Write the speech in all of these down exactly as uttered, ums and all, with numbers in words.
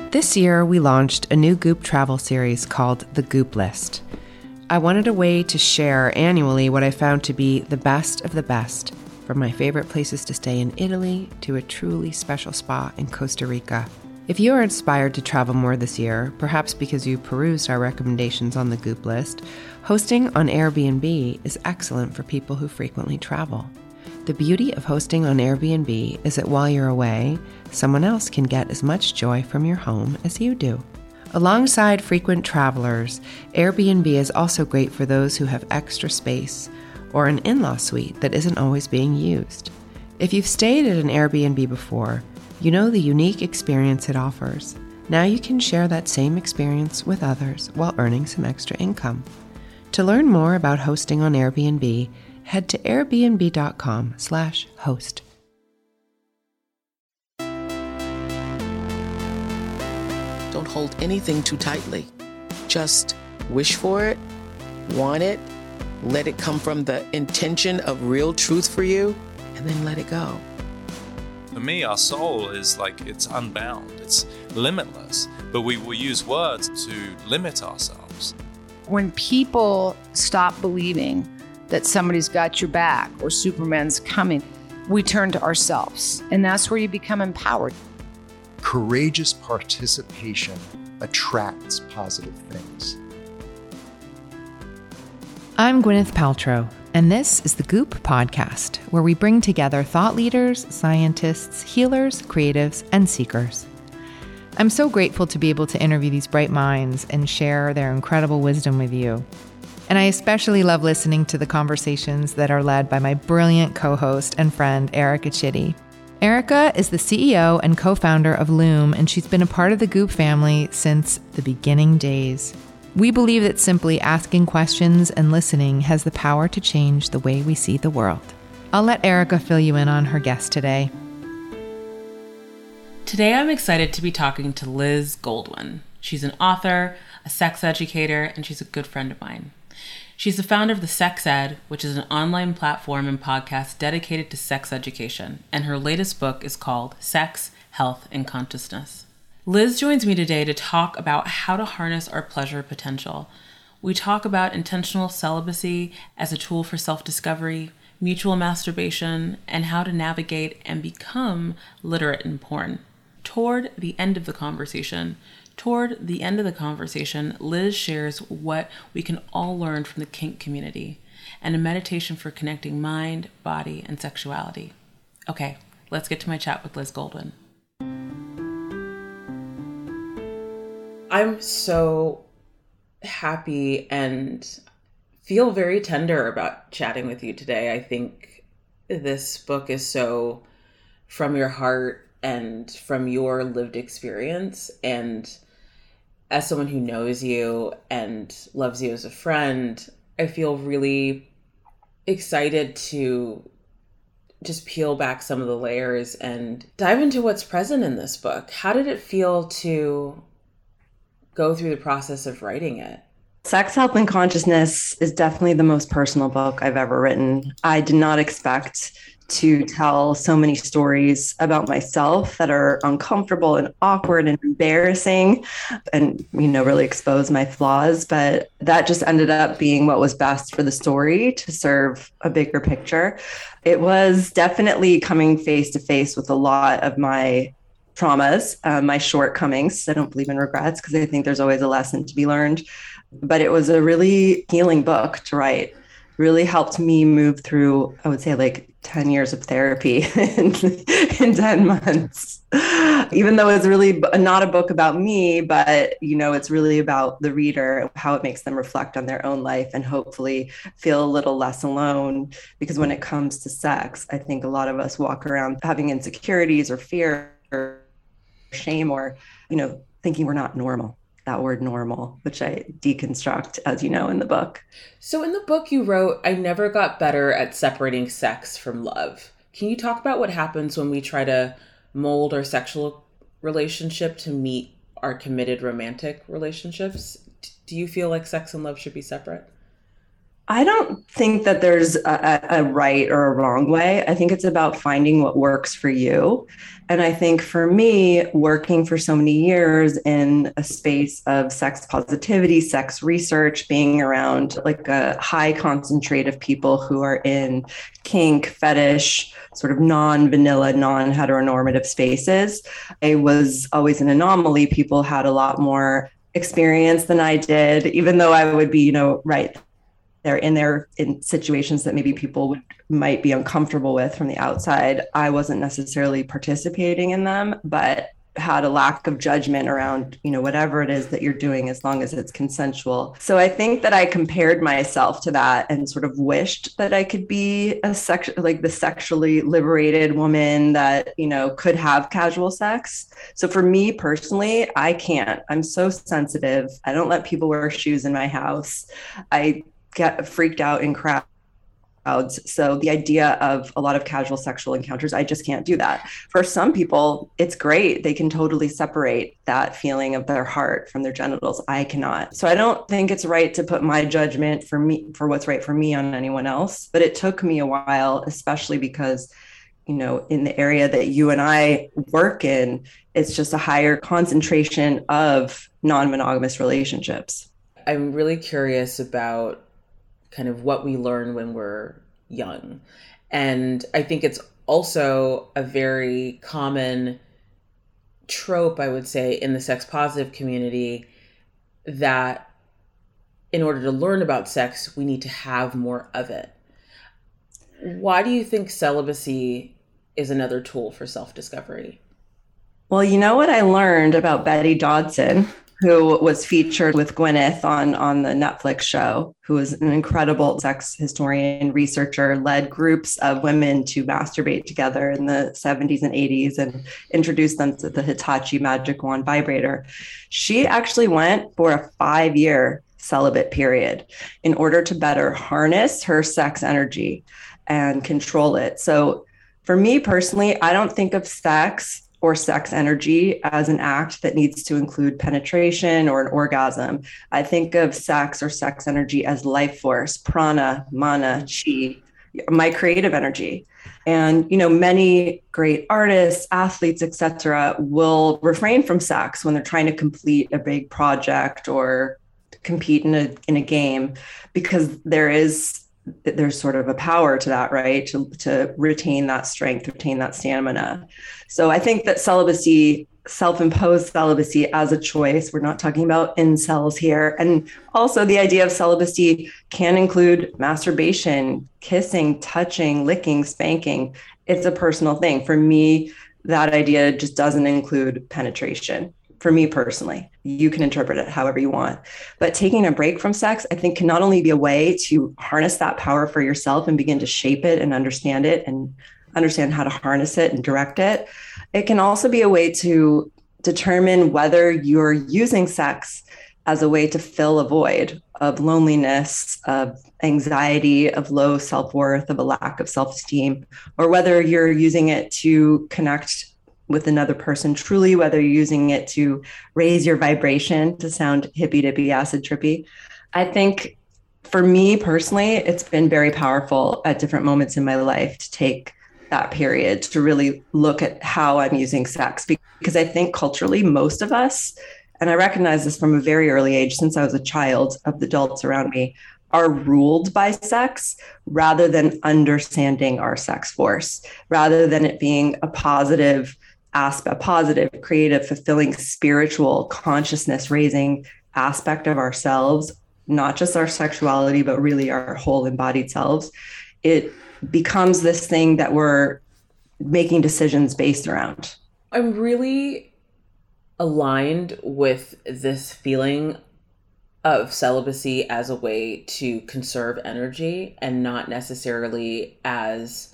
This year, we launched a new Goop travel series called The Goop List. I wanted a way to share annually what I found to be the best of the best, from my favorite places to stay in Italy to a truly special spa in Costa Rica. If you are inspired to travel more this year, perhaps because you perused our recommendations on the Goop List, hosting on Airbnb is excellent for people who frequently travel. The beauty of hosting on Airbnb is that while you're away, someone else can get as much joy from your home as you do. Alongside frequent travelers, Airbnb is also great for those who have extra space or an in-law suite that isn't always being used. If you've stayed at an Airbnb before, you know the unique experience it offers. Now you can share that same experience with others while earning some extra income. To learn more about hosting on Airbnb, head to airbnb.com slash host. Don't hold anything too tightly. Just wish for it, want it, let it come from the intention of real truth for you, and then let it go. For me, our soul is like, it's unbound, it's limitless, but we will use words to limit ourselves. When people stop believing that somebody's got your back or Superman's coming, we turn to ourselves, and that's where you become empowered. Courageous participation attracts positive things. I'm Gwyneth Paltrow, and this is the Goop Podcast, where we bring together thought leaders, scientists, healers, creatives, and seekers. I'm so grateful to be able to interview these bright minds and share their incredible wisdom with you. And I especially love listening to the conversations that are led by my brilliant co-host and friend, Erica Chitty. Erica is the C E O and co-founder of Loom, and she's been a part of the Goop family since the beginning days. We believe that simply asking questions and listening has the power to change the way we see the world. I'll let Erica fill you in on her guest today. Today, I'm excited to be talking to Liz Goldwyn. She's an author, a sex educator, and she's a good friend of mine. She's the founder of The Sex Ed, which is an online platform and podcast dedicated to sex education, and her latest book is called Sex, Health, and Consciousness. Liz joins me today to talk about how to harness our pleasure potential. We talk about intentional celibacy as a tool for self-discovery, mutual masturbation, and how to navigate and become literate in porn. Toward the end of the conversation, Toward the end of the conversation, Liz shares what we can all learn from the kink community and a meditation for connecting mind, body, and sexuality. Okay, let's get to my chat with Liz Goldwyn. I'm so happy and feel very tender about chatting with you today. I think this book is so from your heart and from your lived experience, and as someone who knows you and loves you as a friend, I feel really excited to just peel back some of the layers and dive into what's present in this book. How did it feel to go through the process of writing it? Sex, Health, and Consciousness is definitely the most personal book I've ever written. I did not expect to tell so many stories about myself that are uncomfortable and awkward and embarrassing and, you know, really expose my flaws. But that just ended up being what was best for the story to serve a bigger picture. It was definitely coming face to face with a lot of my traumas, uh, my shortcomings. I don't believe in regrets because I think there's always a lesson to be learned. But it was a really healing book to write. Really helped me move through, I would say, like ten years of therapy in, in ten months. Even though it's really not a book about me, but, you know, it's really about the reader, how it makes them reflect on their own life and hopefully feel a little less alone. Because when it comes to sex, I think a lot of us walk around having insecurities or fear or shame or, you know, thinking we're not normal. That word normal, which I deconstruct, as you know, in the book. So in the book you wrote, I never got better at separating sex from love. Can you talk about what happens when we try to mold our sexual relationship to meet our committed romantic relationships? Do you feel like sex and love should be separate? I don't think that there's a, a right or a wrong way. I think it's about finding what works for you. And I think for me, working for so many years in a space of sex positivity, sex research, being around like a high concentrate of people who are in kink, fetish, sort of non-vanilla, non-heteronormative spaces, I was always an anomaly. People had a lot more experience than I did, even though I would be, you know, right they're in there in situations that maybe people would might be uncomfortable with from the outside. I wasn't necessarily participating in them, but had a lack of judgment around, you know, whatever it is that you're doing, as long as it's consensual. So I think that I compared myself to that and sort of wished that I could be a sex, like the sexually liberated woman that, you know, could have casual sex. So for me personally, I can't. I'm so sensitive. I don't let people wear shoes in my house. I get freaked out in crowds. So the idea of a lot of casual sexual encounters, I just can't do that. For some people, it's great. They can totally separate that feeling of their heart from their genitals. I cannot. So I don't think it's right to put my judgment for me, for what's right for me on anyone else. But it took me a while, especially because, you know, in the area that you and I work in, it's just a higher concentration of non-monogamous relationships. I'm really curious about kind of what we learn when we're young. And I think it's also a very common trope, I would say, in the sex positive community that in order to learn about sex, we need to have more of it. Why do you think celibacy is another tool for self-discovery? Well, you know what I learned about Betty Dodson, who was featured with Gwyneth on, on the Netflix show, who was an incredible sex historian, researcher, led groups of women to masturbate together in the seventies and eighties and introduced them to the Hitachi Magic Wand vibrator. She actually went for a five-year celibate period in order to better harness her sex energy and control it. So for me personally, I don't think of sex or sex energy as an act that needs to include penetration or an orgasm. I think of sex or sex energy as life force, prana, mana, chi, my creative energy. And, you know, many great artists, athletes, et cetera, will refrain from sex when they're trying to complete a big project or compete in a in a game, because there is there's sort of a power to that, right? To, to retain that strength, retain that stamina. So I think that celibacy, self-imposed celibacy as a choice, we're not talking about incels here. And also the idea of celibacy can include masturbation, kissing, touching, licking, spanking. It's a personal thing. For me, that idea just doesn't include penetration. For me personally, you can interpret it however you want. But taking a break from sex, I think, can not only be a way to harness that power for yourself and begin to shape it and understand it and understand how to harness it and direct it. It can also be a way to determine whether you're using sex as a way to fill a void of loneliness, of anxiety, of low self-worth, of a lack of self-esteem, or whether you're using it to connect with another person truly, whether you're using it to raise your vibration, to sound hippy dippy, acid trippy. I think for me personally, it's been very powerful at different moments in my life to take that period to really look at how I'm using sex, because I think culturally, most of us, and I recognize this from a very early age, since I was a child, of the adults around me, are ruled by sex rather than understanding our sex force, rather than it being a positive aspect, positive, creative, fulfilling, spiritual, consciousness raising aspect of ourselves, not just our sexuality, but really our whole embodied selves. It becomes this thing that we're making decisions based around. I'm really aligned with this feeling of celibacy as a way to conserve energy and not necessarily as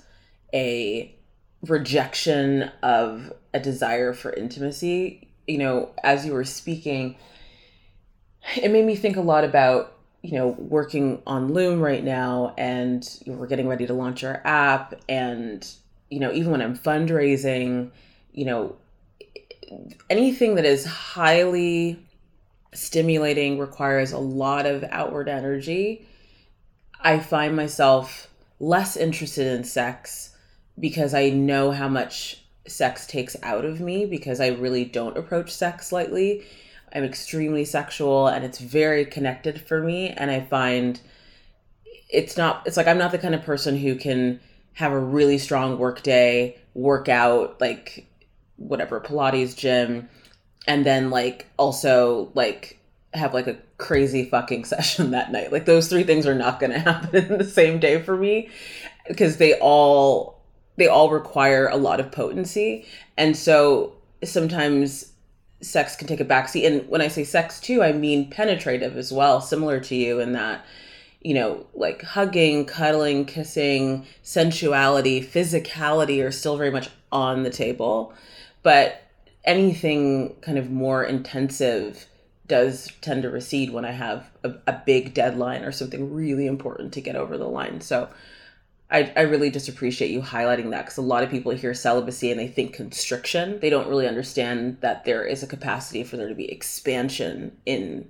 a rejection of a desire for intimacy. You know, as you were speaking, it made me think a lot about, you know, working on Loom right now, and we're getting ready to launch our app. And, you know, even when I'm fundraising, you know, anything that is highly stimulating, requires a lot of outward energy, I find myself less interested in sex because I know how much sex takes out of me, because I really don't approach sex lightly. I'm extremely sexual and it's very connected for me. And I find it's not, it's like, I'm not the kind of person who can have a really strong work day, work out, like whatever, Pilates, gym, and then like also like have like a crazy fucking session that night. Like those three things are not going to happen in the same day for me, because they all, they all require a lot of potency. And so sometimes sex can take a backseat. And when I say sex too, I mean penetrative as well, similar to you in that, you know, like hugging, cuddling, kissing, sensuality, physicality are still very much on the table. But anything kind of more intensive does tend to recede when I have a, a big deadline or something really important to get over the line. So I, I really just appreciate you highlighting that, because a lot of people hear celibacy and they think constriction. They don't really understand that there is a capacity for there to be expansion in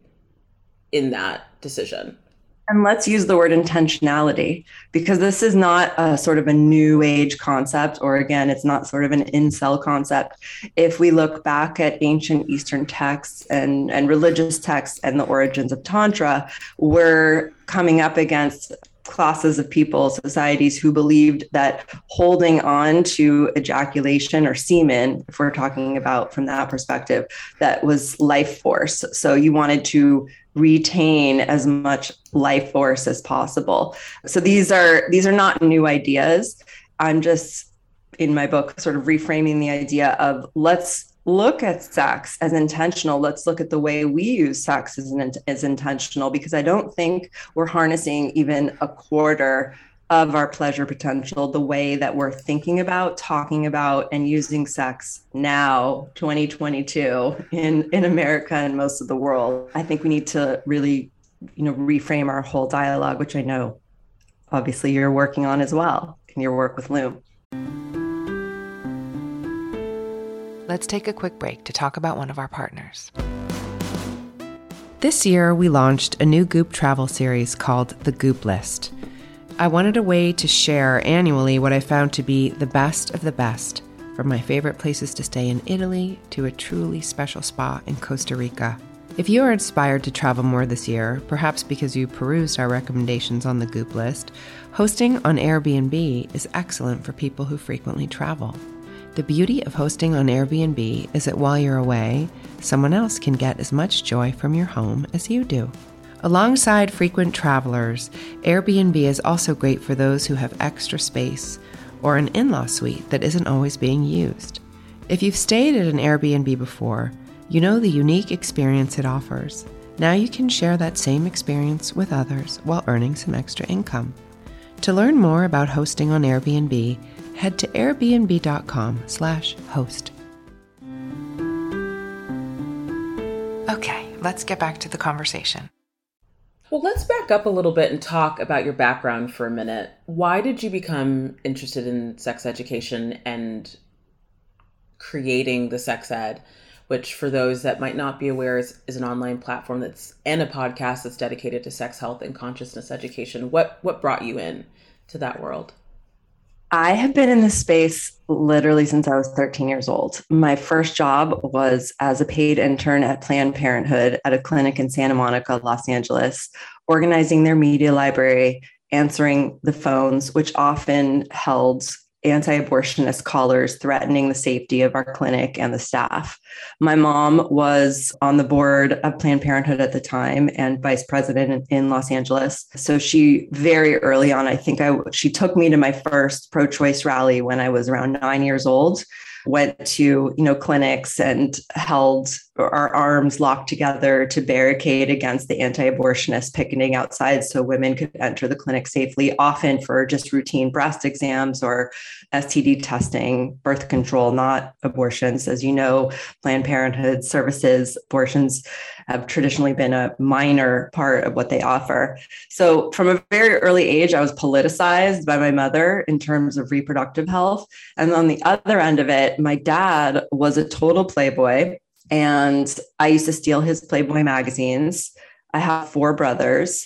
in that decision. And let's use the word intentionality, because this is not a sort of a new age concept, or again, it's not sort of an incel concept. If we look back at ancient Eastern texts and, and religious texts and the origins of Tantra, we're coming up against classes of people, societies who believed that holding on to ejaculation or semen, if we're talking about from that perspective, that was life force. So you wanted to retain as much life force as possible. So these are these are not new ideas. I'm just, in my book, sort of reframing the idea of let's look at sex as intentional. Let's look at the way we use sex as, an, as intentional, because I don't think we're harnessing even a quarter of our pleasure potential the way that we're thinking about, talking about, and using sex now, twenty twenty-two, in, in America and most of the world. I think we need to really, you know, reframe our whole dialogue, which I know obviously you're working on as well in your work with Loom. Let's take a quick break to talk about one of our partners. This year, we launched a new Goop travel series called The Goop List. I wanted a way to share annually what I found to be the best of the best, from my favorite places to stay in Italy to a truly special spa in Costa Rica. If you are inspired to travel more this year, perhaps because you perused our recommendations on the Goop List, hosting on Airbnb is excellent for people who frequently travel. The beauty of hosting on Airbnb is that while you're away, someone else can get as much joy from your home as you do. Alongside frequent travelers, Airbnb is also great for those who have extra space or an in-law suite that isn't always being used. If you've stayed at an Airbnb before, you know the unique experience it offers. Now you can share that same experience with others while earning some extra income. To learn more about hosting on Airbnb, head to airbnb.com slash host. Okay, let's get back to the conversation. Well, let's back up a little bit and talk about your background for a minute. Why did you become interested in sex education and creating the Sex Ed, which for those that might not be aware is, is an online platform that's and a podcast that's dedicated to sex health and consciousness education? What what brought you in to that world? I have been in this space literally since I was thirteen years old. My first job was as a paid intern at Planned Parenthood at a clinic in Santa Monica, Los Angeles, organizing their media library, answering the phones, which often held anti-abortionist callers threatening the safety of our clinic and the staff. My mom was on the board of Planned Parenthood at the time and vice president in Los Angeles. So she very early on, I think I she took me to my first pro-choice rally when I was around nine years old. Went to, you know, clinics and held our arms locked together to barricade against the anti-abortionists picketing outside so women could enter the clinic safely, often for just routine breast exams or S T D testing, birth control, not abortions. As you know, Planned Parenthood services, abortions have traditionally been a minor part of what they offer. So from a very early age, I was politicized by my mother in terms of reproductive health. And on the other end of it, my dad was a total playboy, and I used to steal his Playboy magazines. I have four brothers.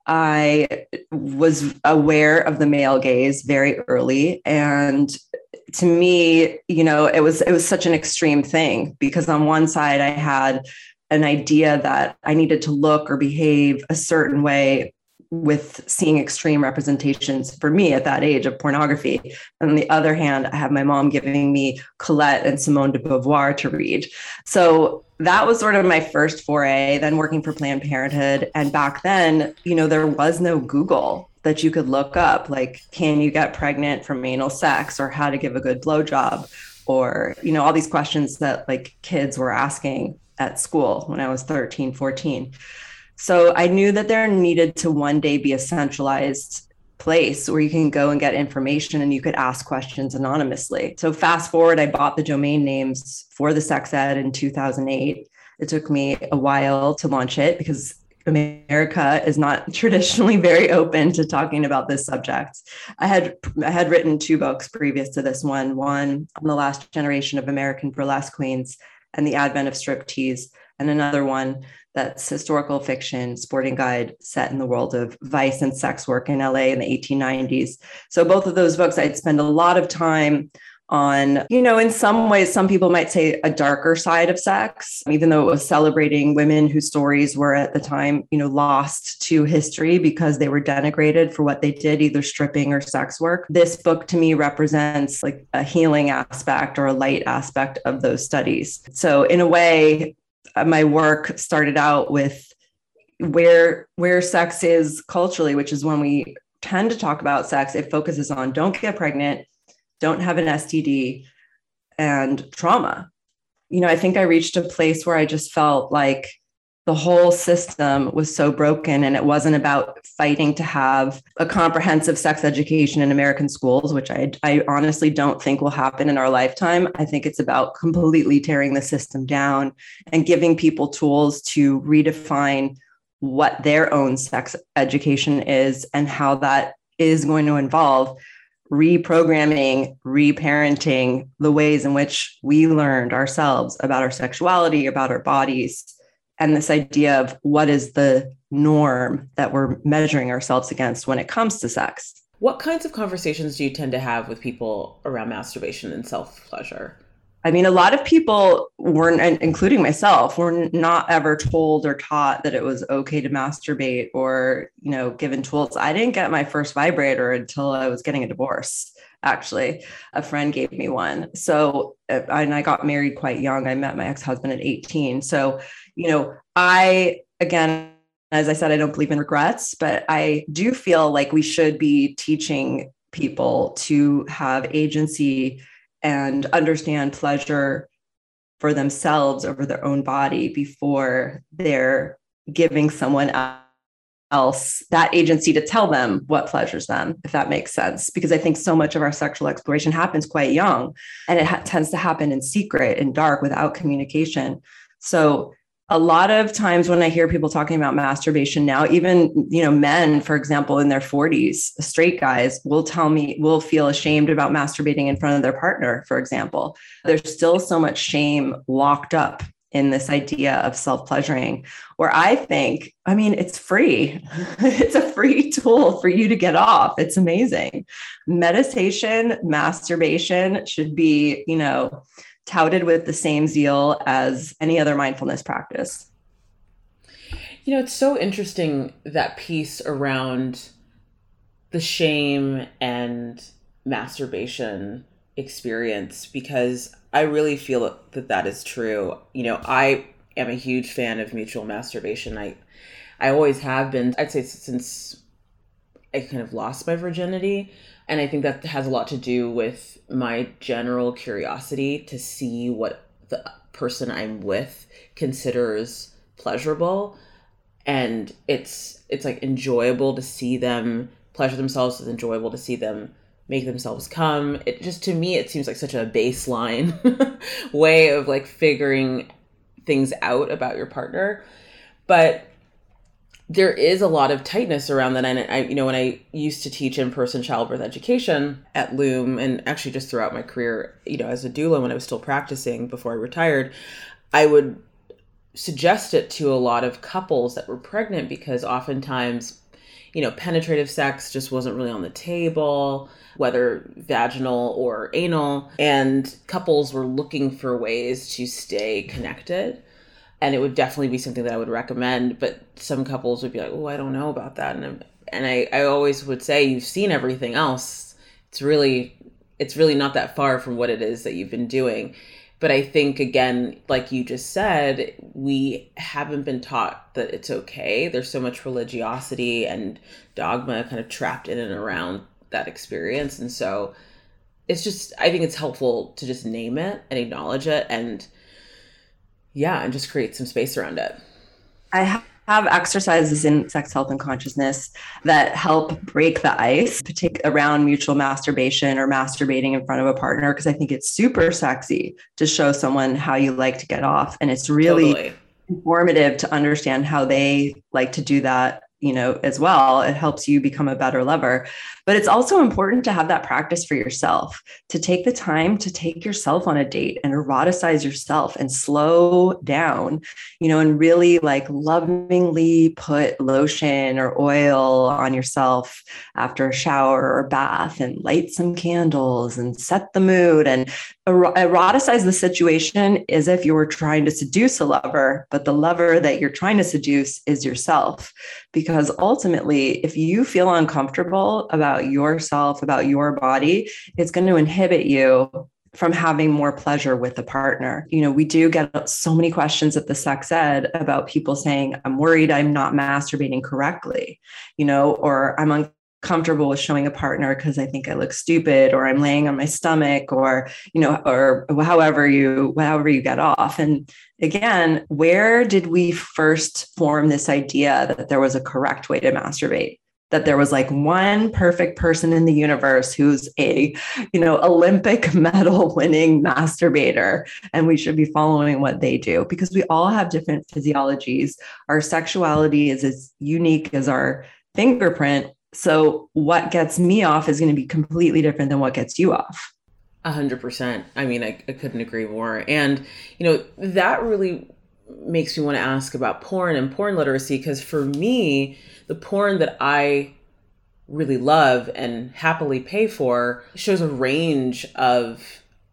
I was aware of the male gaze very early. And to me, you know, it was, it was such an extreme thing because on one side I had an idea that I needed to look or behave a certain way with seeing extreme representations for me at that age of pornography. And on the other hand, I have my mom giving me Colette and Simone de Beauvoir to read. So that was sort of my first foray, then working for Planned Parenthood. And back then, you know, there was no Google that you could look up, like, can you get pregnant from anal sex, or how to give a good blowjob, or, you know, all these questions that like kids were asking at school when I was thirteen, fourteen. So I knew that there needed to one day be a centralized place where you can go and get information and you could ask questions anonymously. So fast forward, I bought the domain names for the sex ed in two thousand eight. It took me a while to launch it because America is not traditionally very open to talking about this subject. I had I had written two books previous to this one, one on the last generation of American burlesque queens and the advent of striptease, and another one that's historical fiction, sporting guide set in the world of vice and sex work in L A in the eighteen nineties. So both of those books, I'd spend a lot of time on, you know, in some ways, some people might say a darker side of sex, even though it was celebrating women whose stories were at the time, you know, lost to history because they were denigrated for what they did, either stripping or sex work. This book to me represents like a healing aspect or a light aspect of those studies. So in a way, my work started out with where where sex is culturally, which is when we tend to talk about sex. It focuses on don't get pregnant, don't have an S T D, and trauma. You know, I think I reached a place where I just felt like the whole system was so broken, and it wasn't about fighting to have a comprehensive sex education in American schools, which I, I honestly don't think will happen in our lifetime. I think it's about completely tearing the system down and giving people tools to redefine what their own sex education is and how that is going to involve reprogramming, reparenting the ways in which we learned ourselves about our sexuality, about our bodies, and this idea of what is the norm that we're measuring ourselves against when it comes to sex. What kinds of conversations do you tend to have with people around masturbation and self-pleasure? I mean, a lot of people weren't, including myself, were not ever told or taught that it was okay to masturbate or, you know, given tools. I didn't get my first vibrator until I was getting a divorce. Actually, a friend gave me one. So, and I got married quite young. I met my ex-husband at eighteen. So, you know, I, again, as I said, I don't believe in regrets, but I do feel like we should be teaching people to have agency and understand pleasure for themselves over their own body before they're giving someone else that agency to tell them what pleasures them, if that makes sense. Because I think so much of our sexual exploration happens quite young, and it ha- tends to happen in secret, in dark, without communication. So a lot of times when I hear people talking about masturbation now, even, you know, men, for example, in their forties, straight guys will tell me, will feel ashamed about masturbating in front of their partner, for example. There's still so much shame locked up in this idea of self-pleasuring, where I think, I mean, it's free. It's a free tool for you to get off. It's amazing. Meditation, masturbation should be, you know, touted with the same zeal as any other mindfulness practice. You know, it's so interesting, that piece around the shame and masturbation experience, because I really feel that that is true. You know, I am a huge fan of mutual masturbation. I, I always have been, I'd say since I kind of lost my virginity. And I think that has a lot to do with my general curiosity to see what the person I'm with considers pleasurable. And it's it's like enjoyable to see them pleasure themselves. It's enjoyable to see them make themselves come. It just, to me, it seems like such a baseline way of like figuring things out about your partner. But there is a lot of tightness around that. And I, you know, when I used to teach in-person childbirth education at Loom, and actually just throughout my career, you know, as a doula, when I was still practicing before I retired, I would suggest it to a lot of couples that were pregnant, because oftentimes, you know, penetrative sex just wasn't really on the table, whether vaginal or anal. And couples were looking for ways to stay connected. And it would definitely be something that I would recommend. But some couples would be like, oh, I don't know about that. And, and I, I always would say, you've seen everything else. It's really, it's really not that far from what it is that you've been doing. But I think, again, like you just said, we haven't been taught that it's okay. There's so much religiosity and dogma kind of trapped in and around that experience. And so it's just, I think it's helpful to just name it and acknowledge it and, yeah, and just create some space around it. I have have exercises in sex health and consciousness that help break the ice, particularly around mutual masturbation or masturbating in front of a partner, because I think it's super sexy to show someone how you like to get off. And it's really totally informative to understand how they like to do that, you know, as well. It helps you become a better lover. But it's also important to have that practice for yourself, to take the time to take yourself on a date and eroticize yourself and slow down, you know, and really like lovingly put lotion or oil on yourself after a shower or bath and light some candles and set the mood and er- eroticize the situation as if you were trying to seduce a lover, but the lover that you're trying to seduce is yourself. Because ultimately, if you feel uncomfortable about yourself, about your body, it's going to inhibit you from having more pleasure with the partner. You know, we do get so many questions at the sex ed about people saying, I'm worried I'm not masturbating correctly, you know, or I'm uncomfortable with showing a partner because I think I look stupid, or I'm laying on my stomach, or, you know, or however you, however you get off. And again, where did we first form this idea that there was a correct way to masturbate? That there was like one perfect person in the universe who's a, you know, Olympic medal winning masturbator, and we should be following what they do, because we all have different physiologies. Our sexuality is as unique as our fingerprint. So what gets me off is going to be completely different than what gets you off. A hundred percent. I mean, I, I couldn't agree more. And, you know, that really makes me want to ask about porn and porn literacy, because for me, the porn that I really love and happily pay for shows a range of,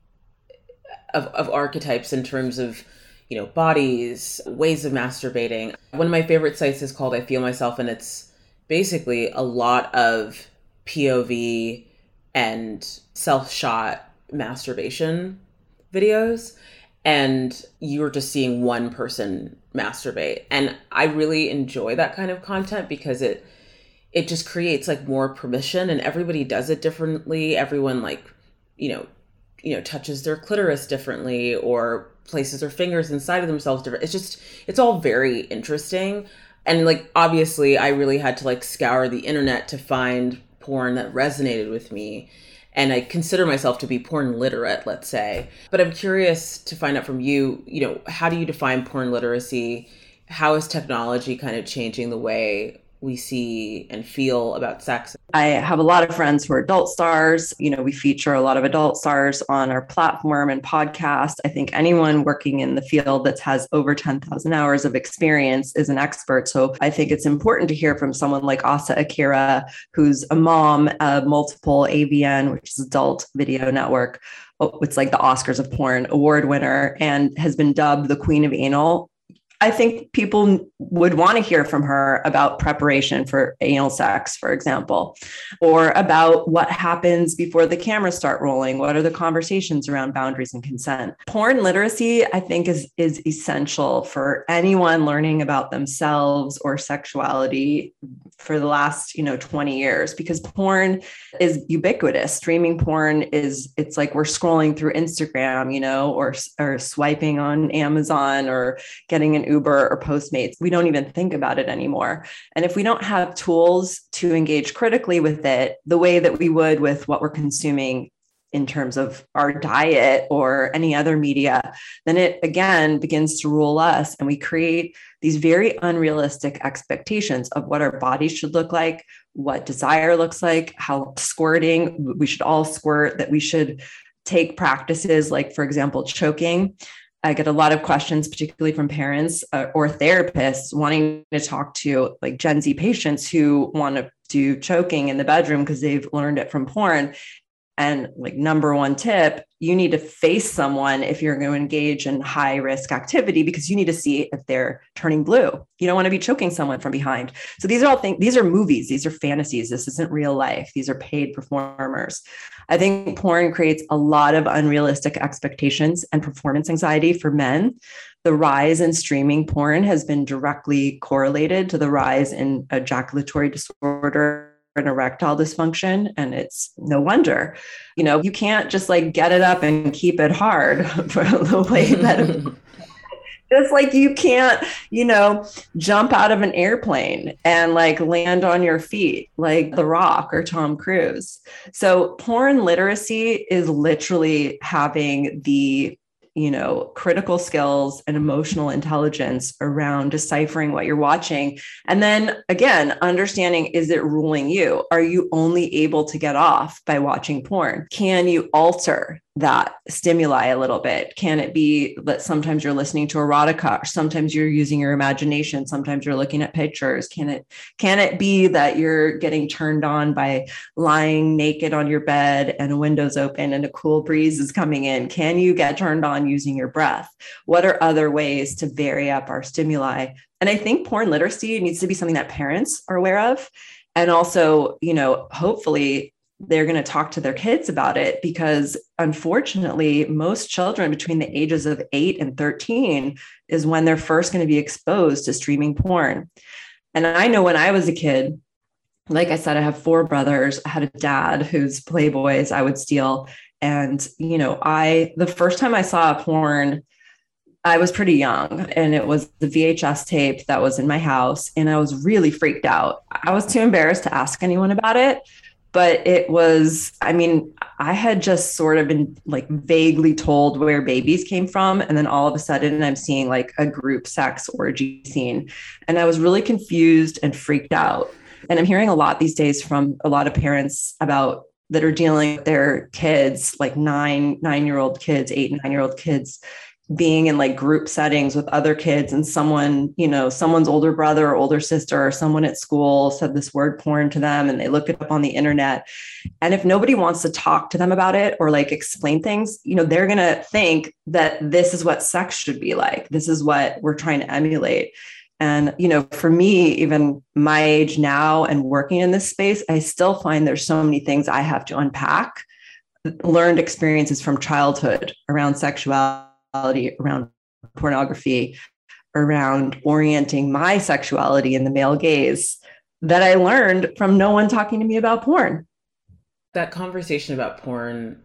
of, of archetypes in terms of, you know, bodies, ways of masturbating. One of my favorite sites is called I Feel Myself, and it's basically a lot of P O V and self-shot masturbation videos. And you're just seeing one person masturbate. And I really enjoy that kind of content because it it just creates like more permission, and everybody does it differently. Everyone like, you know, you know, touches their clitoris differently or places their fingers inside of themselves different. It's just, it's all very interesting. And like, obviously I really had to like scour the internet to find porn that resonated with me. And I consider myself to be porn literate, let's say. But I'm curious to find out from you, you know, how do you define porn literacy? How is technology kind of changing the way we see and feel about sex? I have a lot of friends who are adult stars. You know, we feature a lot of adult stars on our platform and podcast. I think anyone working in the field that has over ten thousand hours of experience is an expert. So I think it's important to hear from someone like Asa Akira, who's a mom, a multiple A V N, which is Adult Video Network. It's like the Oscars of porn award winner, and has been dubbed the Queen of Anal. I think people would want to hear from her about preparation for anal sex, for example, or about what happens before the cameras start rolling. What are the conversations around boundaries and consent? Porn literacy, I think, is, is essential for anyone learning about themselves or sexuality for the last, you know, twenty years, because porn is ubiquitous. Streaming porn is, it's like we're scrolling through Instagram, you know, or, or swiping on Amazon or getting an Uber or Postmates. We don't even think about it anymore. And if we don't have tools to engage critically with it the way that we would with what we're consuming in terms of our diet or any other media, then it again begins to rule us. And we create these very unrealistic expectations of what our bodies should look like, what desire looks like, how squirting, we should all squirt, that we should take practices like, for example, choking. I get a lot of questions, particularly from parents uh, or therapists wanting to talk to like Gen Z patients who want to do choking in the bedroom because they've learned it from porn. And like number one tip, you need to face someone if you're going to engage in high risk activity, because you need to see if they're turning blue. You don't want to be choking someone from behind. So these are all things, these are movies, these are fantasies. This isn't real life. These are paid performers. I think porn creates a lot of unrealistic expectations and performance anxiety for men. The rise in streaming porn has been directly correlated to the rise in ejaculatory disorder and erectile dysfunction. And it's no wonder, you know, you can't just like get it up and keep it hard for the way that just like you can't, you know, jump out of an airplane and like land on your feet like The Rock or Tom Cruise. So porn literacy is literally having the, you know, critical skills and emotional intelligence around deciphering what you're watching. And then again, understanding, is it ruling you? Are you only able to get off by watching porn? Can you alter that stimuli a little bit? Can it be that sometimes you're listening to erotica, or sometimes you're using your imagination, sometimes you're looking at pictures? Can it, can it be that you're getting turned on by lying naked on your bed and windows open and a cool breeze is coming in? Can you get turned on using your breath? What are other ways to vary up our stimuli? And I think porn literacy needs to be something that parents are aware of. And also, you know, hopefully they're going to talk to their kids about it, because unfortunately, most children between the ages of eight and thirteen is when they're first going to be exposed to streaming porn. And I know when I was a kid, like I said, I have four brothers. I had a dad whose Playboys I would steal. And, you know, I, the first time I saw a porn, I was pretty young, and it was the V H S tape that was in my house. And I was really freaked out. I was too embarrassed to ask anyone about it. But it was, I mean, I had just sort of been like vaguely told where babies came from. And then all of a sudden I'm seeing like a group sex orgy scene. And I was really confused and freaked out. And I'm hearing a lot these days from a lot of parents about that are dealing with their kids, like nine, nine-year-old kids, eight and nine-year-old kids, being in like group settings with other kids, and someone, you know, someone's older brother or older sister or someone at school said this word porn to them, and they look it up on the internet. And if nobody wants to talk to them about it or like explain things, you know, they're going to think that this is what sex should be like. This is what we're trying to emulate. And, you know, for me, even my age now and working in this space, I still find there's so many things I have to unpack, learned experiences from childhood around sexuality, around pornography, around orienting my sexuality in the male gaze, that I learned from no one talking to me about porn. That conversation about porn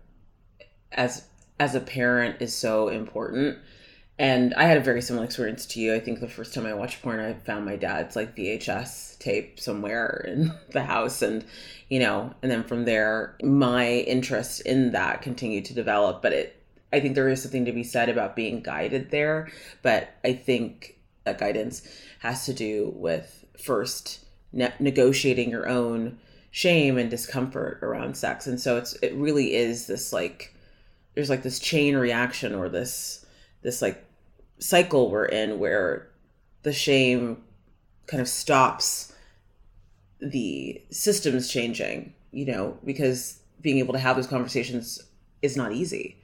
as as a parent is so important. And I had a very similar experience to you. I think the first time I watched porn, I found my dad's like V H S tape somewhere in the house. And, you know, and then from there, my interest in that continued to develop. But it I think there is something to be said about being guided there, but I think that guidance has to do with first ne- negotiating your own shame and discomfort around sex. And so it's, it really is this like, there's like this chain reaction or this, this like cycle we're in where the shame kind of stops the systems changing, you know, because being able to have those conversations is not easy.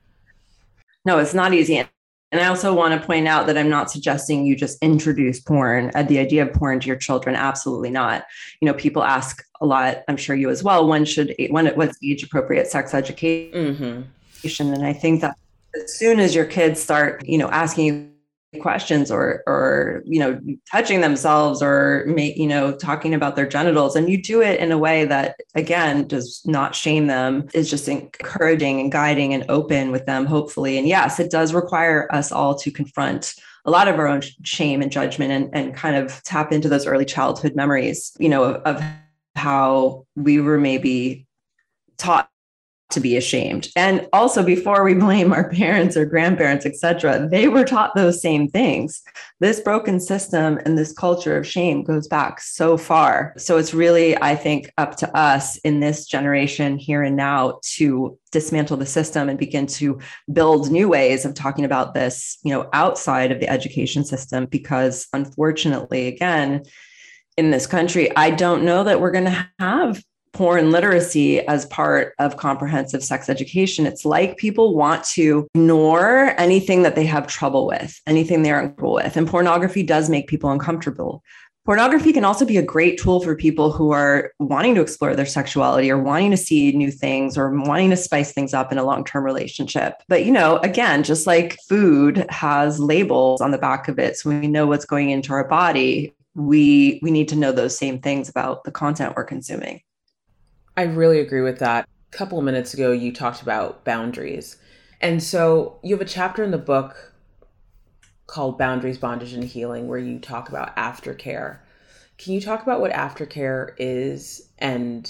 No, it's not easy. And I also want to point out that I'm not suggesting you just introduce porn, uh, the idea of porn to your children. Absolutely not. You know, people ask a lot, I'm sure you as well, when should, when it was age appropriate sex education? Mm-hmm. And I think that as soon as your kids start, you know, asking you questions or, or, you know, touching themselves or, make, you know, talking about their genitals, and you do it in a way that, again, does not shame them, is just encouraging and guiding and open with them, hopefully. And yes, it does require us all to confront a lot of our own shame and judgment and, and kind of tap into those early childhood memories, you know, of, of how we were maybe taught to be ashamed. And also, before we blame our parents or grandparents, et cetera, they were taught those same things. This broken system and this culture of shame goes back so far. So it's really, I think, up to us in this generation here and now to dismantle the system and begin to build new ways of talking about this, you know, outside of the education system. Because unfortunately, again, in this country, I don't know that we're going to have porn literacy as part of comprehensive sex education. It's like people want to ignore anything that they have trouble with, anything they're uncomfortable with. And pornography does make people uncomfortable. Pornography can also be a great tool for people who are wanting to explore their sexuality or wanting to see new things or wanting to spice things up in a long-term relationship. But, you know, again, just like food has labels on the back of it, so we know what's going into our body, we we need to know those same things about the content we're consuming. I really agree with that. A couple of minutes ago, you talked about boundaries. And so you have a chapter in the book called Boundaries, Bondage, and Healing, where you talk about aftercare. Can you talk about what aftercare is and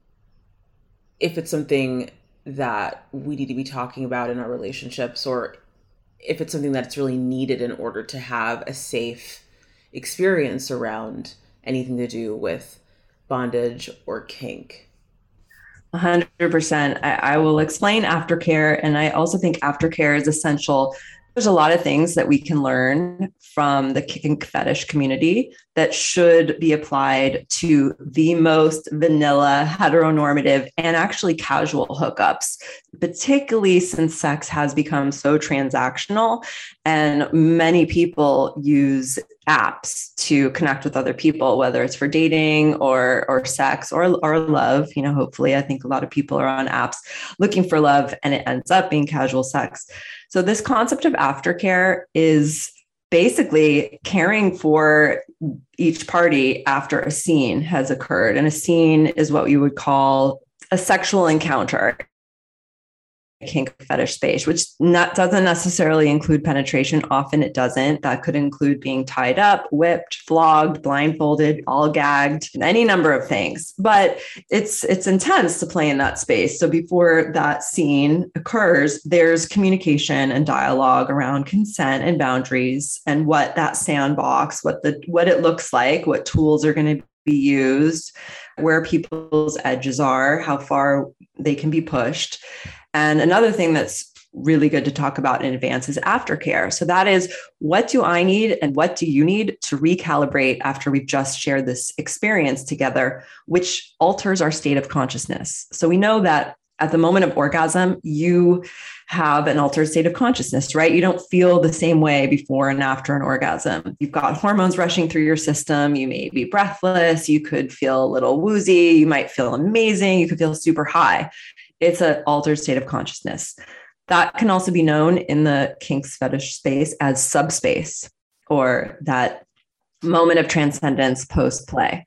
if it's something that we need to be talking about in our relationships, or if it's something that's really needed in order to have a safe experience around anything to do with bondage or kink? one hundred percent. I, I will explain aftercare. And I also think aftercare is essential. There's a lot of things that we can learn from the kink fetish community that should be applied to the most vanilla, heteronormative, and actually casual hookups, particularly since sex has become so transactional and many people use apps to connect with other people, whether it's for dating or or sex or, or love. You know, hopefully, I think a lot of people are on apps looking for love and it ends up being casual sex. So this concept of aftercare is basically caring for each party after a scene has occurred. And a scene is what we would call a sexual encounter. Kink fetish space, which not, doesn't necessarily include penetration. Often it doesn't. That could include being tied up, whipped, flogged, blindfolded, all gagged, any number of things. But it's it's intense to play in that space. So before that scene occurs, there's communication and dialogue around consent and boundaries and what that sandbox, what the what it looks like, what tools are going to be used, where people's edges are, how far they can be pushed. And another thing that's really good to talk about in advance is aftercare. So that is, what do I need and what do you need to recalibrate after we've just shared this experience together, which alters our state of consciousness. So we know that at the moment of orgasm, you have an altered state of consciousness, right? You don't feel the same way before and after an orgasm. You've got hormones rushing through your system. You may be breathless. You could feel a little woozy. You might feel amazing. You could feel super high. It's an altered state of consciousness. That can also be known in the kinks fetish space as subspace, or that moment of transcendence post-play.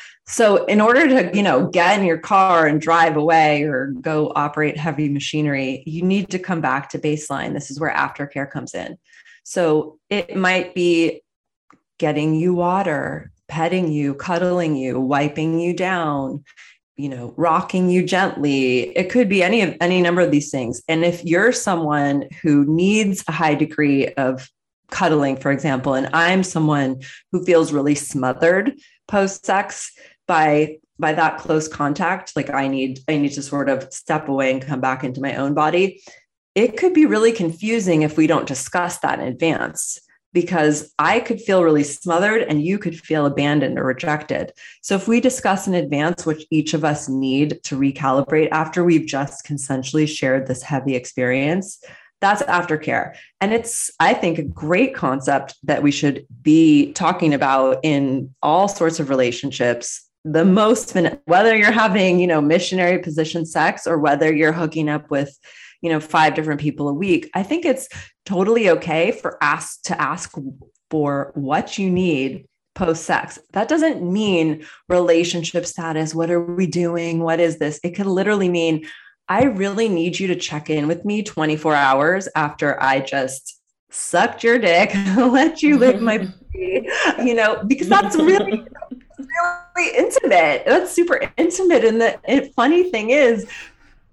So in order to, you know, get in your car and drive away or go operate heavy machinery, you need to come back to baseline. This is where aftercare comes in. So it might be getting you water, petting you, cuddling you, wiping you down, you know, rocking you gently. It could be any of any number of these things. And if you're someone who needs a high degree of cuddling, for example, and I'm someone who feels really smothered post-sex by by that close contact, like I need I need to sort of step away and come back into my own body, it could be really confusing if we don't discuss that in advance. Because I could feel really smothered and you could feel abandoned or rejected. So if we discuss in advance what each of us need to recalibrate after we've just consensually shared this heavy experience, that's aftercare. And it's, I think, a great concept that we should be talking about in all sorts of relationships. The most, whether you're having, you know, missionary position sex or whether you're hooking up with, you know, five different people a week, I think it's totally okay for us to ask for what you need post-sex. That doesn't mean relationship status. What are we doing? What is this? It could literally mean, I really need you to check in with me twenty-four hours after I just sucked your dick, let you lick my booty, you know, because that's really, really intimate. That's super intimate. And the funny thing is,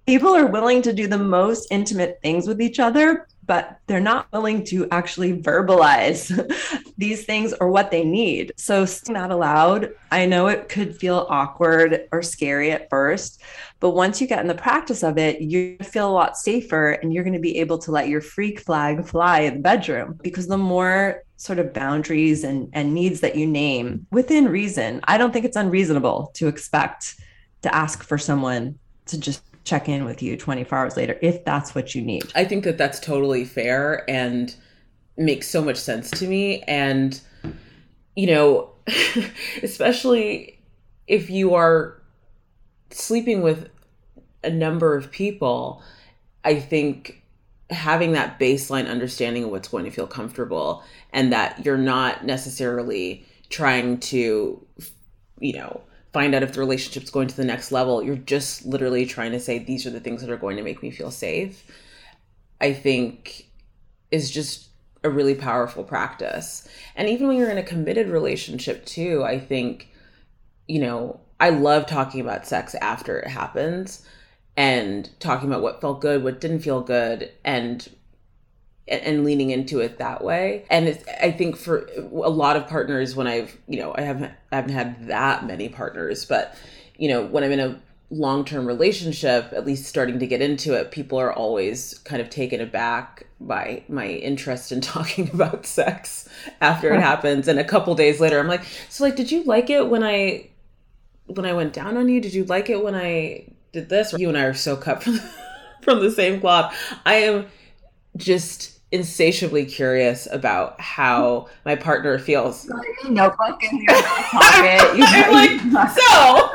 People are willing to do the most intimate things with each other, but they're not willing to actually verbalize these things or what they need. So saying that aloud, I know it could feel awkward or scary at first, but once you get in the practice of it, you feel a lot safer and you're going to be able to let your freak flag fly in the bedroom, because the more sort of boundaries and, and needs that you name within reason, I don't think it's unreasonable to expect to ask for someone to just check in with you twenty-four hours later, if that's what you need. I think that that's totally fair and makes so much sense to me. And, you know, especially if you are sleeping with a number of people, I think having that baseline understanding of what's going to feel comfortable and that you're not necessarily trying to, you know, find out if the relationship's going to the next level. You're just literally trying to say, these are the things that are going to make me feel safe, I think is just a really powerful practice. And even when you're in a committed relationship too, I think, you know, I love talking about sex after it happens and talking about what felt good, what didn't feel good, and and leaning into it that way. And it's, I think for a lot of partners, when I've, you know, I haven't, I haven't had that many partners, but, you know, when I'm in a long-term relationship, at least starting to get into it, people are always kind of taken aback by my interest in talking about sex after it happens. And a couple days later, I'm like, so like, did you like it when I, when I went down on you? Did you like it when I did this? You and I are so cut from, from the same cloth. I am just insatiably curious about how my partner feels. Notebook in your pocket. You I'm like, so.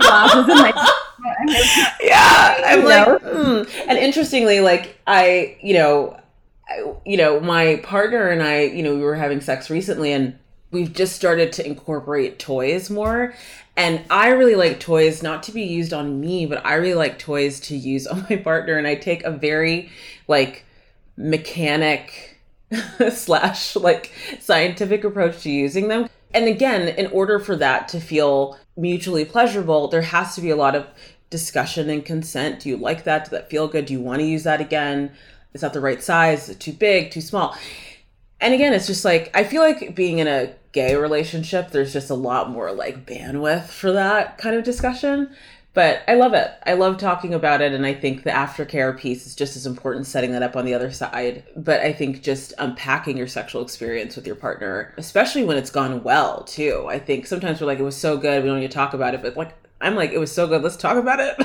Yeah, I'm like, mm. And interestingly, like I, you know, I, you know, my partner and I, you know, we were having sex recently, and we've just started to incorporate toys more. And I really like toys not to be used on me, but I really like toys to use on my partner. And I take a very like mechanic slash like scientific approach to using them. And again, in order for that to feel mutually pleasurable, there has to be a lot of discussion and consent. Do you like that? Does that feel good? Do you want to use that again? Is that the right size? Is it too big, too small? And again, it's just like, I feel like being in a gay relationship, there's just a lot more like bandwidth for that kind of discussion. But I love it. I love talking about it. And I think the aftercare piece is just as important, setting that up on the other side. But I think just unpacking your sexual experience with your partner, especially when it's gone well too. I think sometimes we're like, it was so good, we don't need to talk about it. But like, I'm like, it was so good, let's talk about it.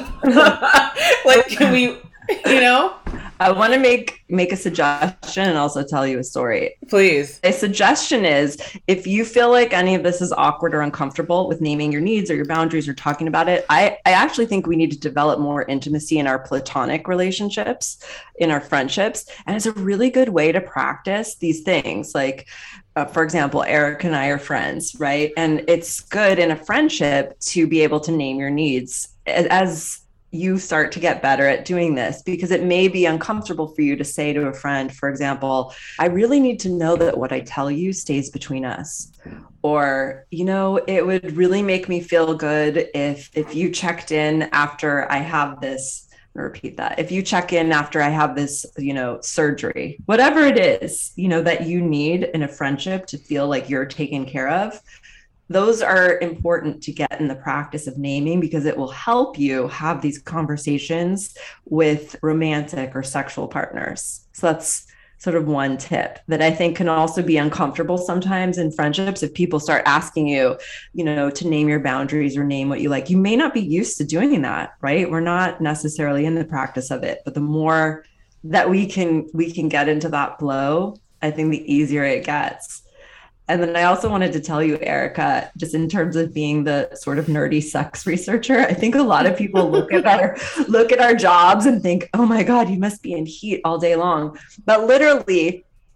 Like, can we, you know? I want to make make a suggestion and also tell you a story. Please. A suggestion is, if you feel like any of this is awkward or uncomfortable with naming your needs or your boundaries or talking about it, I, I actually think we need to develop more intimacy in our platonic relationships, in our friendships. And it's a really good way to practice these things. Like, uh, for example, Eric and I are friends, right? And it's good in a friendship to be able to name your needs as you start to get better at doing this, because it may be uncomfortable for you to say to a friend, for example, I really need to know that what I tell you stays between us. Or, you know, it would really make me feel good if if you checked in after I have this, I'm gonna repeat that, if you check in after I have this, you know, surgery, whatever it is, you know, that you need in a friendship to feel like you're taken care of. Those are important to get in the practice of naming, because it will help you have these conversations with romantic or sexual partners. So that's sort of one tip that I think can also be uncomfortable sometimes in friendships. If people start asking you, you know, to name your boundaries or name what you like, you may not be used to doing that, right? We're not necessarily in the practice of it, but the more that we can, we can get into that flow, I think the easier it gets. And then I also wanted to tell you, Erica, just in terms of being the sort of nerdy sex researcher, I think a lot of people look at our look at our jobs and think, oh my God, you must be in heat all day long. But literally,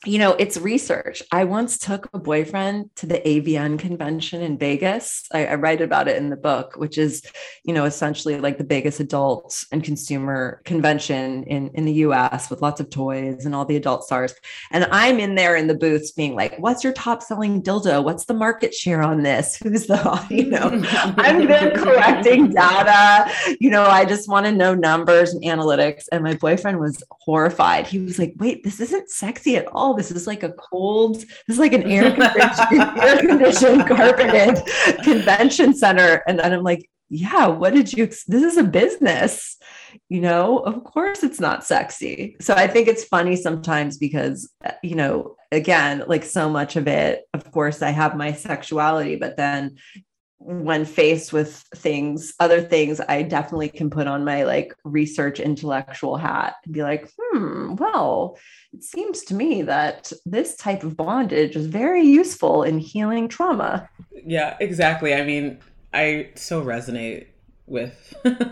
you know, it's research. I once took a boyfriend to the A V N convention in Vegas. I, I write about it in the book, which is, you know, essentially like the biggest adult and consumer convention in, in the U S with lots of toys and all the adult stars. And I'm in there in the booths being like, what's your top selling dildo? What's the market share on this? Who's the, you know, I'm there collecting data. You know, I just want to know numbers and analytics. And my boyfriend was horrified. He was like, wait, this isn't sexy at all. This is like a cold, this is like an air conditioned, air conditioned carpeted convention center. And, and I'm like, yeah, what did you, this is a business, you know, of course it's not sexy. So I think it's funny sometimes because, you know, again, like so much of it, of course I have my sexuality, but then when faced with things, other things, I definitely can put on my like research intellectual hat and be like, hmm, well, it seems to me that this type of bondage is very useful in healing trauma. Yeah, exactly. I mean, I so resonate with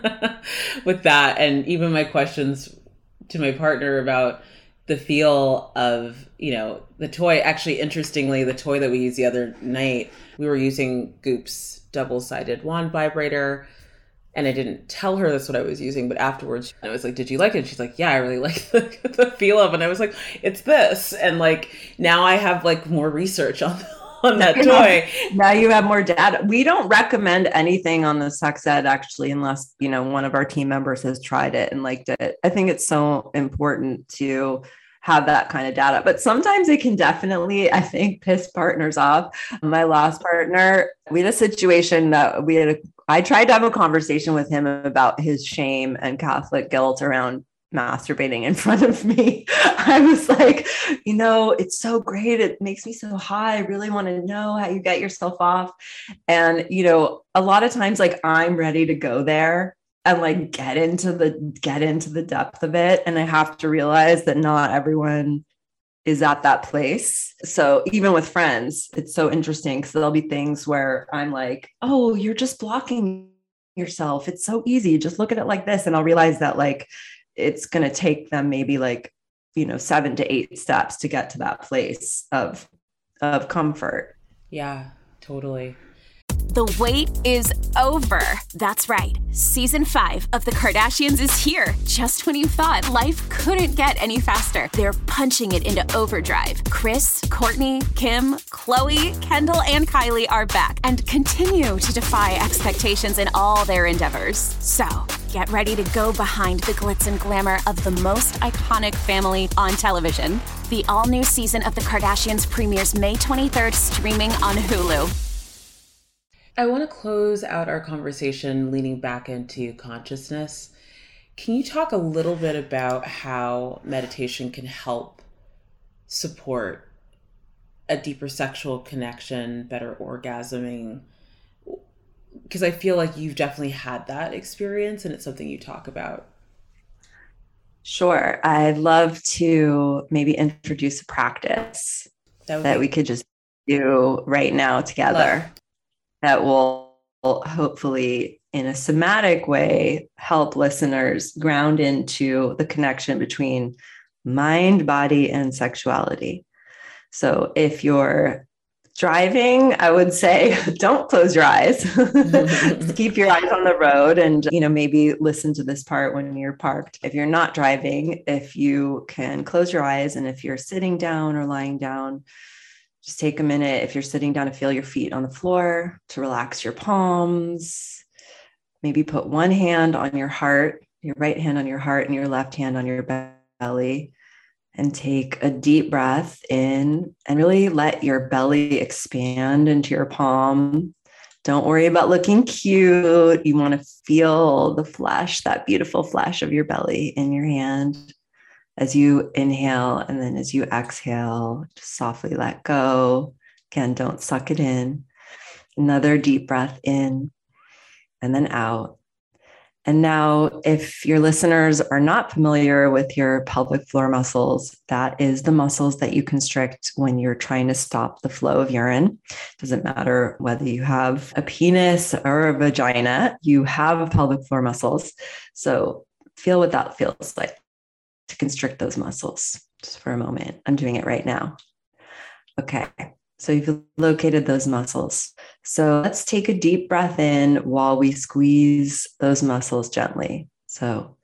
with that. And even my questions to my partner about the feel of, you know, the toy. Actually, interestingly, the toy that we used the other night, we were using Goop's double-sided wand vibrator, and I didn't tell her that's what I was using, but afterwards I was like, did you like it? And she's like, yeah, I really like the, the feel of it. And I was like, it's this. And like, now I have like more research on on that toy. Now you have more data. We don't recommend anything on the sex ed actually, unless, you know, one of our team members has tried it and liked it. I think it's so important to have that kind of data, but sometimes it can definitely, I think, piss partners off. My last partner, we had a situation that we had, a, I tried to have a conversation with him about his shame and Catholic guilt around masturbating in front of me. I was like, you know, it's so great. It makes me so high. I really want to know how you get yourself off. And, you know, a lot of times, like I'm ready to go there and like get into the, get into the depth of it. And I have to realize that not everyone is at that place. So even with friends, it's so interesting because there'll be things where I'm like, oh, you're just blocking yourself. It's so easy. Just look at it like this. And I'll realize that like, it's going to take them maybe like, you know, seven to eight steps to get to that place of, of comfort. Yeah, totally. The wait is over. That's right. Season five of The Kardashians is here. Just when you thought life couldn't get any faster, they're punching it into overdrive. Kris, Kourtney, Kim, Khloe, Kendall, and Kylie are back and continue to defy expectations in all their endeavors. So get ready to go behind the glitz and glamour of the most iconic family on television. The all-new season of The Kardashians premieres May twenty-third, streaming on Hulu. I want to close out our conversation leaning back into consciousness. Can you talk a little bit about how meditation can help support a deeper sexual connection, better orgasming? Because I feel like you've definitely had that experience and it's something you talk about. Sure. I'd love to maybe introduce a practice that, that we could just do right now together. Love. That will hopefully in a somatic way help listeners ground into the connection between mind, body, and sexuality. So if you're driving, I would say, don't close your eyes. Keep your eyes on the road and, you know, maybe listen to this part when you're parked. If you're not driving, if you can close your eyes, and if you're sitting down or lying down, just take a minute, if you're sitting down, to feel your feet on the floor, to relax your palms. Maybe put one hand on your heart, your right hand on your heart, and your left hand on your belly. And take a deep breath in and really let your belly expand into your palm. Don't worry about looking cute. You want to feel the flesh, that beautiful flesh of your belly in your hand. As you inhale, and then as you exhale, just softly let go. Again, don't suck it in. Another deep breath in and then out. And now, if your listeners are not familiar with your pelvic floor muscles, that is the muscles that you constrict when you're trying to stop the flow of urine. Doesn't matter whether you have a penis or a vagina, you have pelvic floor muscles. So feel what that feels like to constrict those muscles. just for a moment. I'm doing it right now. Okay. So you've located those muscles. So let's take a deep breath in while we squeeze those muscles gently. So,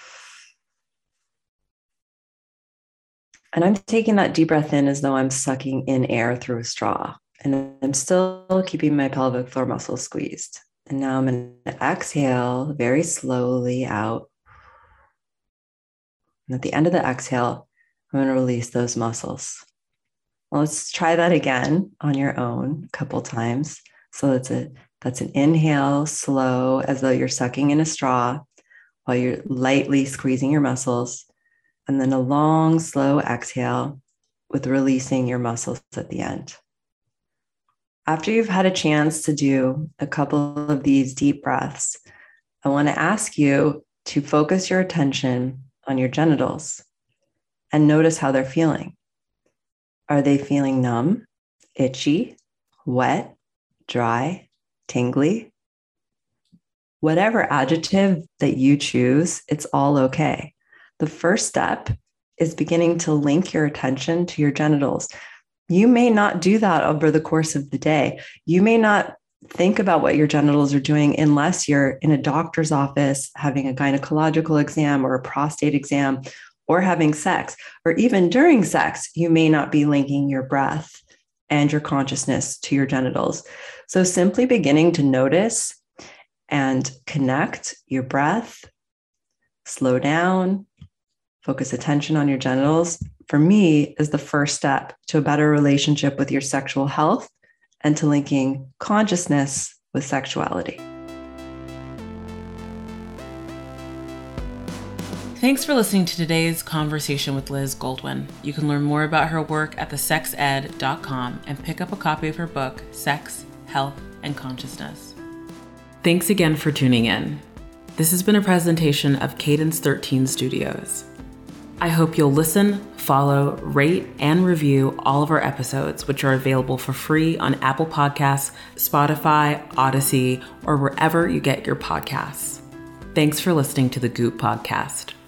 and I'm taking that deep breath in as though I'm sucking in air through a straw. And I'm still keeping my pelvic floor muscles squeezed. And now I'm going to exhale very slowly out. And at the end of the exhale, I'm going to release those muscles. Well, let's try that again on your own a couple times. So that's a that's an inhale, slow, as though you're sucking in a straw while you're lightly squeezing your muscles. And then a long, slow exhale with releasing your muscles at the end. After you've had a chance to do a couple of these deep breaths, I want to ask you to focus your attention on your genitals and notice how they're feeling. Are they feeling numb, itchy, wet, dry, tingly? Whatever adjective that you choose, it's all okay. The first step is beginning to link your attention to your genitals. You may not do that over the course of the day. You may not think about what your genitals are doing unless you're in a doctor's office having a gynecological exam or a prostate exam or having sex, or even during sex, you may not be linking your breath and your consciousness to your genitals. So simply beginning to notice and connect your breath, slow down, focus attention on your genitals, for me, is the first step to a better relationship with your sexual health and to linking consciousness with sexuality. Thanks for listening to today's conversation with Liz Goldwyn. You can learn more about her work at the sex ed dot com and pick up a copy of her book, Sex, Health, and Consciousness. Thanks again for tuning in. This has been a presentation of Cadence thirteen Studios. I hope you'll listen, follow, rate, and review all of our episodes, which are available for free on Apple Podcasts, Spotify, Odyssey, or wherever you get your podcasts. Thanks for listening to the Goop Podcast.